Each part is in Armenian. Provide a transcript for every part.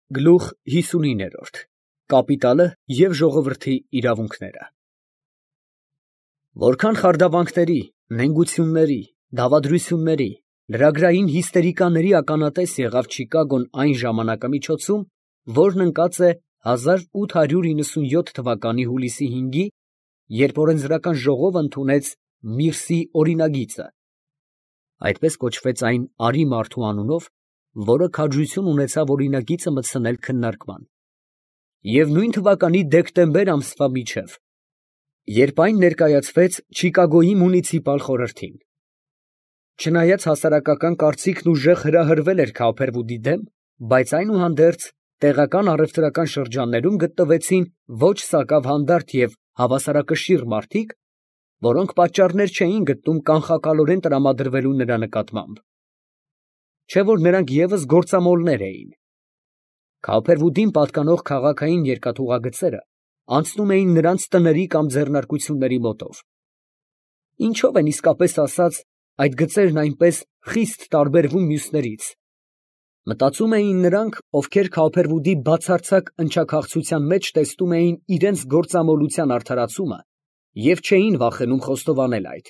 Գլուխ 59 Կապիտալը և ժողովրդի իրավունքները Որքան խարդավանքների, նենգությունների, դավադրությունների, լրագրային հիստերիկաների ականատես եղավ Չիկագոն այն ժամանակամիջոցում, որն ընկած է 1897 թվականի հուլիսի 5-ի, երբ օրենսդրական ժողովը ընդունեց Միրսի օրինագիծը, այդպես կոչվեց այն արի մարդու անունով, որը քաջություն ունեցավ օրինագիծը մտցնել քննարկման, և նույն թվականի դեկտեմբեր ամսվա միջև, երբ այն ներկայացվեց Չիկագոյի մունիցիպալ խորհրդին։ Չնայած հասարակական կարծիքն ուժեղ հրահրվել էր Քոուփերվուդի դեմ, բայց այնուհանդերձ տեղական առևտրական շրջաններում գտնվեցին ոչ սակավ հանդարտ և հավասարակշիռ մարդիկ, որոնք պատճառներ չէին գտնում կանխակալորեն տրամադրվելու նրա նկատմամբ, չէ որ նրանք ևս գործամոլներ էին։ Քոուփերվուդին պատկանող քաղաքային երկաթուղագծերը անցնում էին նրանց տների կամ ձեռնարկությունների մոտով։ Ինչո՞վ են իսկապես ասած այդ գծերն այնպես խիստ տարբերվում մյուսներից, մտածում էին նրանք, ովքեր Քոուփերվուդի բացարձակ ընչաքաղցության մեջ տեսնում էին իրենց գործամոլության արդարացումը և չէին վախենում խոստովանել այդ։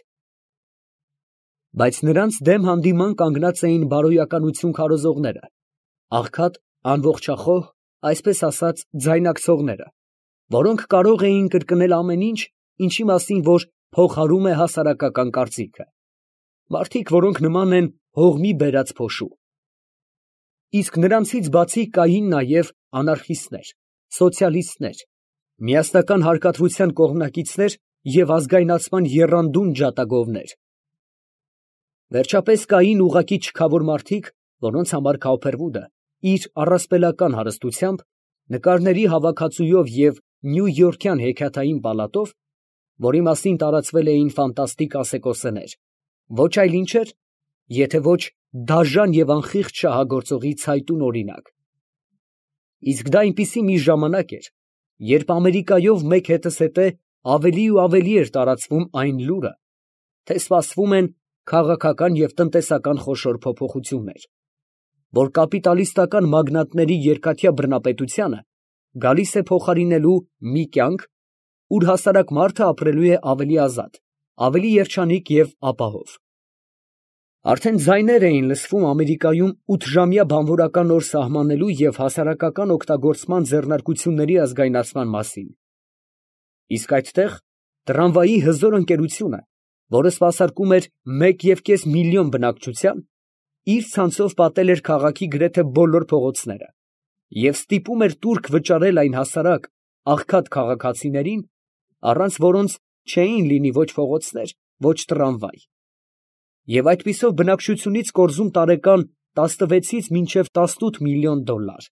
Բայց նրանց դեմ հանդիման կանգնած էին բարոյականություն քարոզողները, աղքատ, անողջախոհ, այսպես ասած, ձայնակցողները, որոնք կարող էին կրկնել ամեն ինչ, ինչի մասին որ փոխարում է հասարակական կարծիքը, մարդիկ, որոնք նման են հողմի բերած փոշու։ Իսկ նրանցից բացի կային նաև անարխիստներ, սոցիալիստներ, միասնական հարկատվության կողմնակիցներ և ազգայնացման եռանդուն ջատագովներ։ Վերջապես կային ուղղակի չքավոր մարդիկ, որոնց համար Քոուփերվուդը իր առասպելական հարստությամբ, նկարների հավաքածուով և նյույորքյան հեքիաթային պալատով, որի մասին տարածվել էին ֆանտաստիկ ասեկոսեներ, ոչ այլ ինչ էր, եթե ոչ դաժան և անխիղճ շահագործողի ցայտուն օրինակ։ Իսկ դա այնպիսի մի ժամանակ էր, երբ Ամերիկայով մեկ հետզհետե ավելի ու ավելի էր տարածվում այն լուրը, թե սպասվում են քաղաքական և տնտեսական խոշոր փոփոխություններ, որ կապիտալիստական մագնատների երկաթյա բռնապետությանը գալիս է փոխարինելու մի կյանք, ուր հասարակ մարդը ապրելու է ավելի ազատ, ավելի երջանիկ և ապահով։ Արդեն ձայներ էին լսվում Ամերիկայում 8-ժամյա բանվորական օր սահմանելու և հասարակական օգտագործման ձեռնարկությունների ազգայնացման մասին։ Իսկ այդտեղ տրամվայի հզոր ընկերությունը, որը սպասարկում էր 1,5 միլիոն բնակչության, իր ցանցով պատել էր քաղաքի գրեթե բոլոր փողոցները և ստիպում էր տուրք վճարել այն հասարակ, աղքատ քաղաքացիներին, առանց որոնց չէին լինի ոչ փողոցներ, ոչ տրամվայ, և այդպիսով բնակչությունից կորզում տարեկան 16-ից մինչև 18 միլիոն $։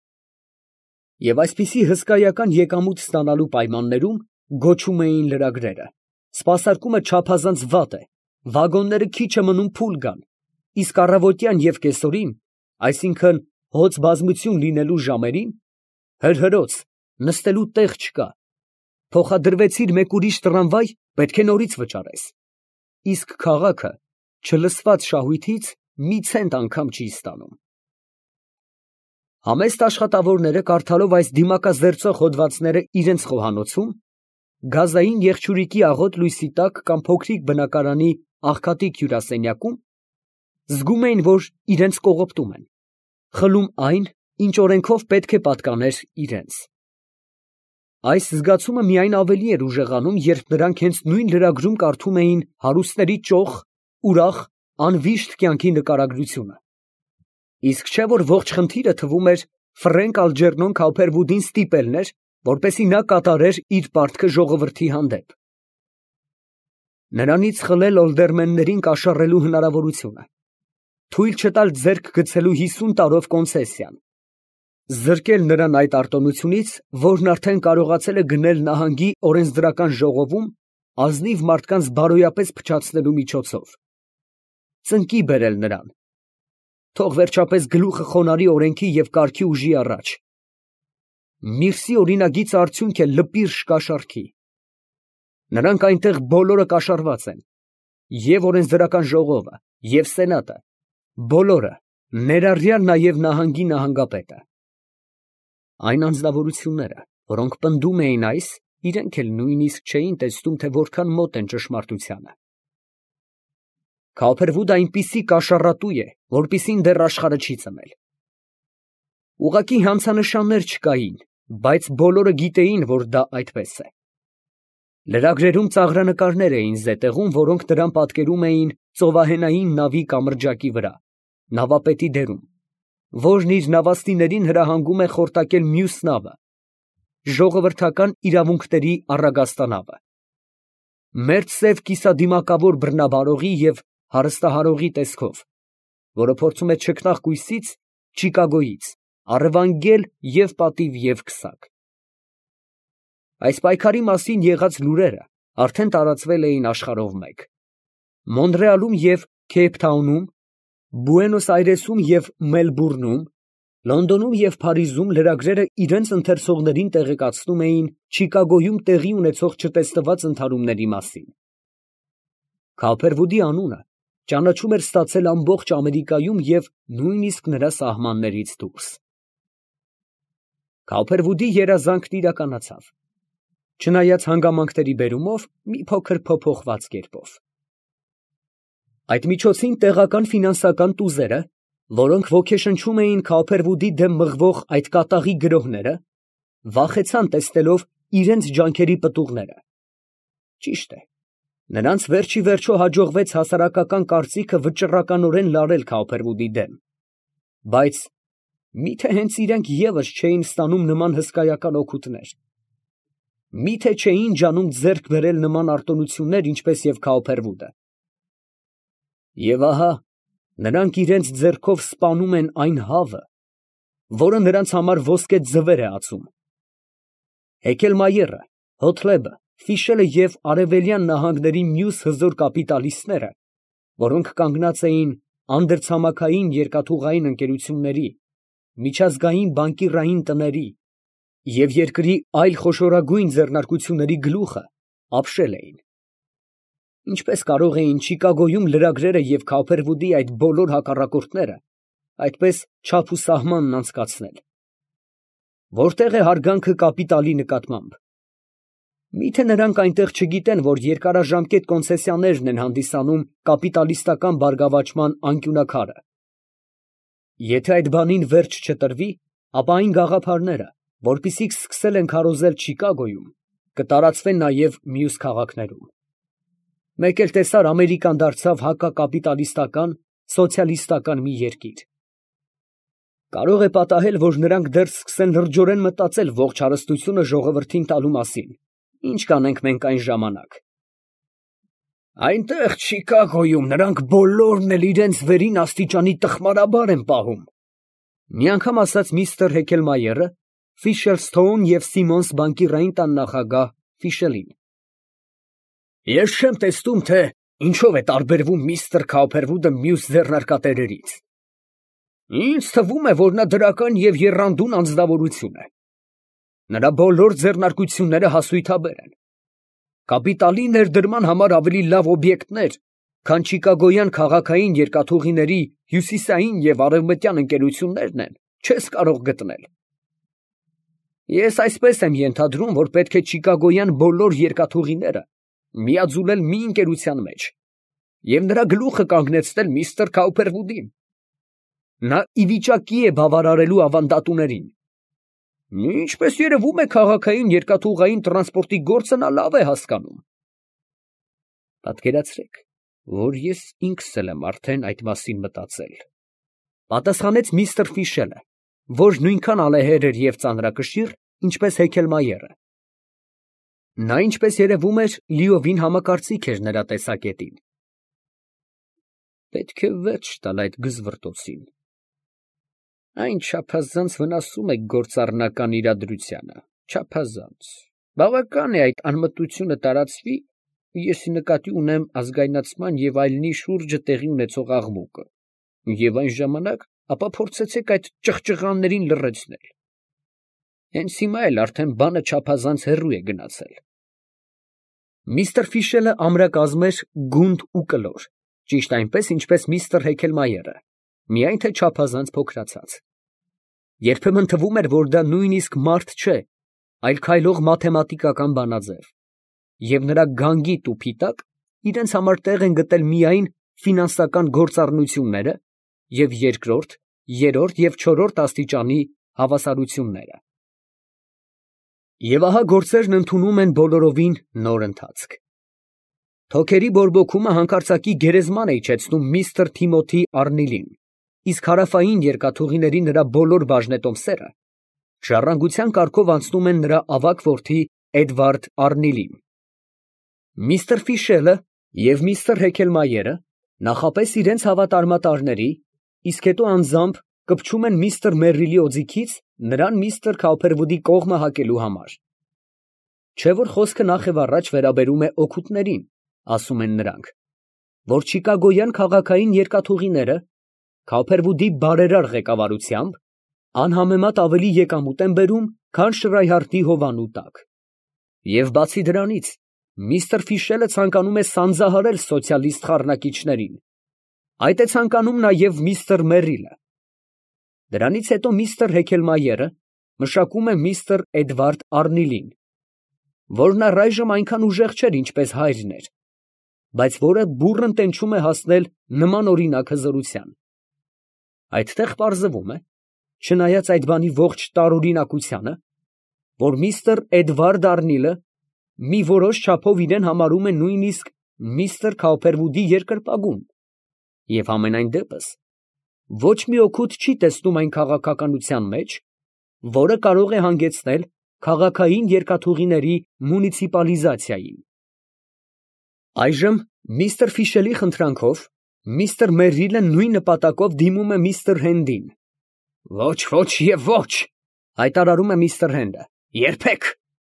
Եվ այսպիսի հսկայական եկամուտ ստանալու պայմաններում գոչում էին լրագրերը. սպասարկումը չափազանց վատ է, վագոնները քիչ է մնում փուլ գան, իսկ առավոտյան և կեսօրին, այսինքն հոծ բազմություն լինելու ժամերին, հրհրոց, նստելու տեղ չկա, փոխադրվեցիր մեկ ուրիշ տրամվայ, պետք է նորից վճարես, իսկ քաղաքը չլսված շահույթից մի ցենտ անգամ չի ստանում։ Համեստ աշխատավորները կարդալով այս դիմակազերծող հոդվածները իրենց խոհանոցում, գազային եղջյուրիկի աղոտ լույսի տակ կամ փոքրիկ բնակարանի աղքատիկ հյուրասենյակում, զգում էին, որ իրենց կողոպտում են, խլում այն, ինչ օրենքով պետք է պատկաներ իրենց։ Այս զգացումը միայն ավելի էր ուժեղանում, երբ նրանք հենց նույն լրագրում կարդում էին հարուստների ճոխ, ուրախ, անվիշտ կյանքի նկարագրությունը։ Իսկ չէ՞ որ ողջ խնդիրը թվում էր Ֆրենկ Ալջերնոն Քոուփերվուդին ստիպելն էր, որպեսզի նա կատարեր իր պարտքը ժողովրդի հանդեպ։ Նրանից խլել օլդերմեններին կաշառելու հնարավորությունը, թույլ չտալ ձեռք գցելու 50 տարով կոնցեսիան, զրկել նրան այդ արտոնությունից, որն արդեն կարողացել է գնել նահանգի օրենսդրական ժողովում ազնիվ մարդկանց բարոյապես փչացնելու միջոցով, ծնկի բերել նրան, թող վերջապես գլուխը խոնարհի օրենքի և կարգի ուժի առաջ։ Միրսի օրինագիծը արդյունք է լպիրշ կաշառքի։ Նրանք այնտեղ բոլորը կաշառված են, և օրենսդրական ժողովը, և սենատը, բոլորը, ներառյալ նաև նահանգի նահանգապետը։ Այն անձնավորությունները, որոնք պնդում էին այս, իրենք էլ նույնիսկ չէին տեսնում, թե որքան մոտ են ճշմարտությանը։ Քոփերվուդը այնպիսի կաշառատու է, որպիսին դեռ աշխարհը չի ծնել։ Ուղղակի հանցանշաններ չկային, բայց բոլորը գիտեին, որ դա այդպես է։ Լրագրերում ծաղրանկարներ էին զետեղում, որոնք դրան պատկերում էին ծովահենային նավի կամրջակի վրա, նավապետի դերում, որն իր նավաստիներին հրահանգում է խորտակել մյուս նավը, ժողովրդական իրավունքների առագաստանավը, մերձ կիսադիմակավոր բռնաբարողի և հարստահարողի տեսքով, որը փորձում է չքնաղ կույսից, Չիկագոյից, առևանգել և պատիվ և քսակ։ Այս պայքարի մասին եղած լուրերը արդեն տարածվել էին աշխարհով մեկ։ Մոնրեալում և Քեյփթաունում, Բուենոս Այրեսում և Մելբուրնում, Լոնդոնում և Փարիզում լրագրերը իրենց ընթերցողներին տեղեկացնում էին Չիկագոյում տեղի ունեցող չտեսնված ընդհարումների մասին։ Քոփերվուդի անունը ճանաչում էր ստացել ամբողջ Ամերիկայում և նույնիսկ նրա սահմաններից դուրս։ Քոփերվուդի երազանքն իրականացավ, չնայած հանգամանքների բերումով մի փոքր փոփոխված կերպով։ Այդ միջոցին տեղական ֆինանսական տուզերը, որոնք ոգեշնչում էին Քոփերվուդի դեմ մղվող այդ կատաղի գրոհները, վախեցան տեսնելով իրենց ջանքերի պտուղները։ Ճիշտ է, նրանց վերջիվերջո հաջողվեց հասարակական կարծիքը վճռականորեն լարել Քոփերվուդի դեմ, բայց միթե հենց իրենք ևս չէին ստանում նման հսկայական օգուտներ, միթե չէին ջանում ձեռք բերել նման արտոնություններ, ինչպես և Քոփերվուդը։ Եվ ահա նրանք իրենց ձեռքով սպանում են այն հավը, որը նրանց համար ոսկե ձվեր է ածում։ Հեքելմայերը, Հոթլեբը, Ֆիշելը և արևելյան նահանգների մյուս հզոր կապիտալիստները, որոնք կանգնած էին անդրցամաքային երկաթուղային ընկերությունների, միջազգային բանկիրային տների և երկրի այլ խոշորագույն ձեռնարկությունների գլուխը, ապշել էին։ Ինչպես կարող էին Չիկագոյում լրագրերը և Քոփերվուդի այդ բոլոր հակառակորդները այդպես չափ ու սահմանն անցկացնել։ Որտե՞ղ է հարգանքը կապիտալի նկատմամբ։ Միթե նրանք այնտեղ չգիտեն, որ երկարաժամկետ կոնցեսիաներն են հանդիսանում կապիտալիստական բարգավաճման անկյունաքարը։ Եթե այդ բանին վերջ չտրվի, ապա այն գաղափարները, որպիսիք սկսել են քարոզել Չիկագոյում, կտարածվեն նաև մյուս քաղաքներում։ Մեկ էլ տեսար Ամերիկան դարձավ հակակապիտալիստական, սոցիալիստական մի երկիր։ Կարող է պատահել, որ նրանք դեռ սկսեն լրջորեն մտածել ողջ հարստությունը ժողովրդին տալու մասին, ինչ կանենք մենք այն ժամանակ։ Այնտեղ Չիկագոյում նրանք բոլորն էլ իրենց վերին աստիճանի տխմարաբար են պահում, մի անգամ ասաց միստր Հեքելմայերը Ֆիշելսթոուն և Սիմոնս բանկիրային տան նախագահ Ֆիշելին։ Ես չեմ տեսնում, թե ինչով է տարբերվում միստր Քոփերվուդը մյուս ձեռնարկատերերից։ Ինձ թվում է, որ նա դրական և եռանդուն անձնավորություն է։ Նրա բոլոր ձեռնարկությունները հասույթաբեր են։ Կապիտալի ներդրման համար ավելի լավ օբյեկտներ, քան չիկագոյան քաղաքային երկաթուղիների հյուսիսային և արևմտյան ընկերություններն են, չես կարող գտնել։ Ես այսպես եմ ենթադրում, որ պետք է չիկագոյան բոլոր երկաթուղիները միաձուլել մի ընկերության մեջ և նրա գլուխը կանգնեցնել միստր Քոփերվուդին։ Նա ի վիճակի է բավարարելու ավանդատուներին։ Ինչպես երևում է, քաղաքային երկաթուղային տրանսպորտի գործը նա լավ է հասկանում։ Պատկերացրեք, որ ես ինքս էլ եմ արդեն այդ մասին մտածել, պատասխանեց միստր Ֆիշելը, որ նույնքան ալեհեր էր և ծանրակշիռ, ինչպես Հեքելմայերը։ Նա, ինչպես երևում էր, լիովին համակարծիք էր նրա տեսակետին։ Պետք է վերջ տալ այդ գզվռտոցին։ Այն չափազանց վնասում է գործառնական իրադրությանը, չափազանց։ Բավական է այդ անմտությունը տարածվի, ես նկատի ունեմ ազգայնացման և այլնի շուրջը տեղի ունեցող աղմուկը, և այն ժամանակ ապա փորձեցեք այդ ճղճղաններին լռեցնել։ Հենց հիմա էլ արդեն բանը չափազանց հեռու է գնացել։ Միստր Ֆիշելը ամրակազմ էր, գունդ ու կլոր, ճիշտ այնպես, ինչպես միստր Հեքելմայերը, միայն թե չափազանց փոքրացած։ Երբեմն թվում էր, որ դա նույնիսկ մարդ չէ, այլ քայլող մաթեմատիկական բանաձև, և նրա գանգիտ ու փիտակ իրենց համար տեղ են գտել միայն ֆինանսական գործառնությունները և երկրորդ, երրորդ և չորրորդ աստիճանի հավասարությունները։ Եվ ահա գործերն ընդունում են բոլորովին նոր ընթացք։ Թոքերի բորբոքումը հանկարծակի գերեզման է իջեցնում միստր Թիմոթի Արնիլին, իսկ հարավային երկաթուղիների նրա բոլոր բաժնետոմսերը ժառանգության կարգով անցնում են նրա ավագ որդի Էդվարդ Արնիլին։ Միստր Ֆիշելը և միստր Հեքելմայերը նախապես իրենց հավատարմատարների, իսկ հետո անձամբ կպչում են միստր Մերրիլի օձիքից նրան միստր Քաուփերվուդի կողմը հակելու համար։ Չէ՞ որ խոսքը նախևառաջ վերաբերում է օգուտներին, ասում են նրանք, որ չիկագոյան քաղաքային երկաթուղիները Քաուփերվուդի բարերար ղեկավարությամբ անհամեմատ ավելի եկամուտ են բերում, քան Շրայհարտի հովանու տակ։ Եվ բացի դրանից, միստր Ֆիշելը ցանկանում է սանձահարել սոցիալիստ խառնակիչներին։ Այդ է ցանկանում նաև միստր Մերրիլը։ Դրանից հետո միստր Հեքելմայերը մշակում է միստր Էդվարդ Արնիլին, որն առայժմ այնքան ուժեղ չէր, ինչպես հայրն էր, բայց որը բուռն տենչում է հասնել նմանօրինակ հզորության։ Այդտեղ պարզվում է, չնայած այդ բանի ողջ տարօրինակությանը, որ միստր Էդվարդ Արնիլը մի որոշ չափով իրեն համարում է նույնիսկ միստր Քաուփերվուդի երկրպագուն, և համենայն դեպս ոչ մի օգուտ չի տեսնում այն քաղաքականության մեջ, որը կարող է հանգեցնել քաղաքային երկաթուղիների մունիցիպալիզացիային։ Այժմ միստր Ֆիշելի խնդրանքով միստր Մերրիլը նույն նպատակով դիմում է միստր Հենդին։ «Ոչ, ոչ և ոչ», հայտարարում է միստր Հենդը, «երբեք»։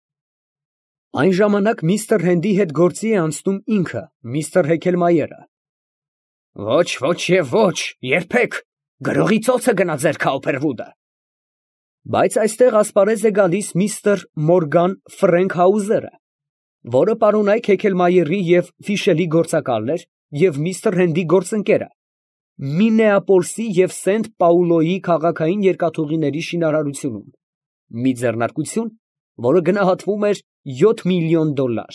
Այն ժամանակ միստր Հենդի հետ գործի է անցնում ինքը, միստր Հեքելմայերը։ «Ոչ, ոչ և ոչ, երբեք, գրողի ծոցը գնա ձեր Քաուփերվուդը»։ Բայց այստեղ ասպարեզ է գալիս միստր Մորգան Ֆրենքհաուզերը, որը պարոնայք Հեքելմայերի և Ֆիշելի գործակալն էր և միստր Հենդի գործընկերը, Միննեապոլսի և Սենտ Պաուլոյի քաղաքային երկաթուղիների շինարարությունում, մի ձեռնարկություն, որը գնահատվում էր $7 միլիոն։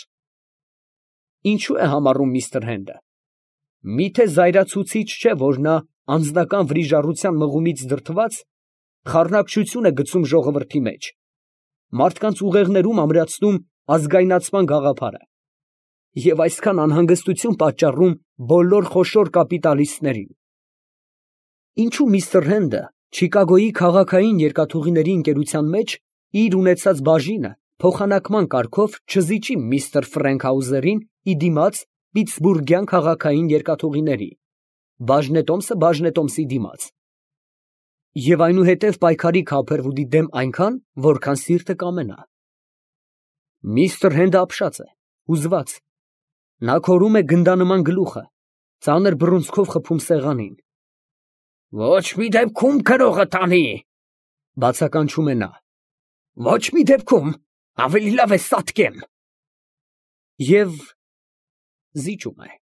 Ինչու է համառում միստր Հենդը։ Միթե զայրացուցիչ չէ, որ նա անձնական վրիժառության մղումից դրդված խառնակցություն է գցում ժողովրդի մեջ, մարդկանց ուղեղներում ամրացնում ազգայնացման գաղափարը և այսքան անհանգստություն պատճառում բոլոր խոշոր կապիտալիստներին։ Ինչու միստր Հենդը Չիկագոյի քաղաքային երկաթուղիների ընկերության մեջ իր ունեցած բաժինը փոխանակման կարգով չզիջի միստր Ֆրենքհաուզերին ի դիմաց պիտսբուրգյան քաղաքային երկաթուղիների, բաժնետոմսը բաժնետոմսի դիմաց, և այնուհետև պայքարի Քաուփերվուդի դեմ այնքան, որքան սիրտը կամենա։ Միստր Հենդը ապշած է, հուզված, նա քորում է գնդանման գլուխը, ծանր բռունցքով խփում սեղանին։ «Ոչ մի դեպքում գրողը տանի», բացականչում է նա, «ոչ մի դեպքում, ավելի լավ է սատկեմ»։ Եվ զիջում է։